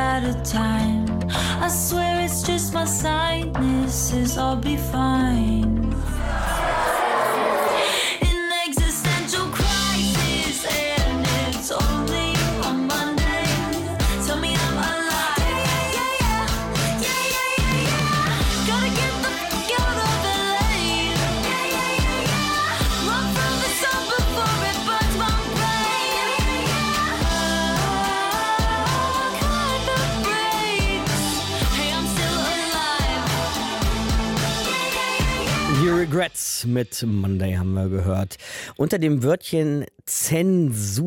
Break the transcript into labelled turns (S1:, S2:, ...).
S1: at a time. I swear it's just my sinuses, I'll be fine. In existential crisis, and it's only on Monday. Tell me I'm alive. Gotta get the fuck out of LA. Run from the sun before it burns my brain. Kind of breaks. Hey, I'm still alive.
S2: The Regrets mit Monday haben wir gehört. Unter dem Wörtchen Zensur